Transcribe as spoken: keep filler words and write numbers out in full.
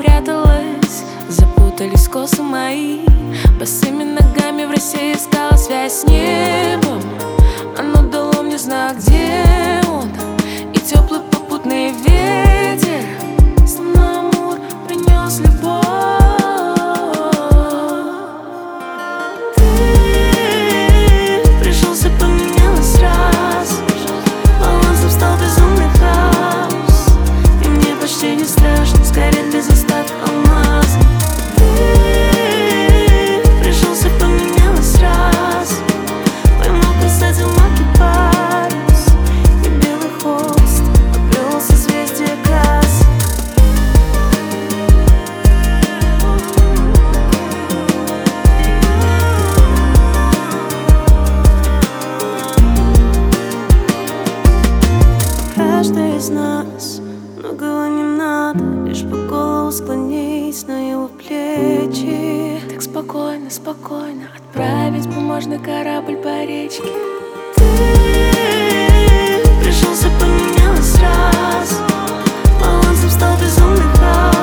пряталась, запутались косы мои. Босыми ногами в России искала связь с небом. Оно дало мне знак, где он, и теплый попутный ветер словно Амур принес любовь. Ты пришелся, поменялась раз, балансом стал безумный хаос, и мне почти не страшно сгореть без остатка алмаз. Ты пришелся, поменялась раз, поймал касатель маки парус, и белый холст обрел созвездие глаз. Каждый из нас многого не надо, лишь по голову склонись на его плечи. Так спокойно, спокойно отправить бумажный корабль по речке. Ты пришелся, поменялась раз, балансом стал безумный хаос.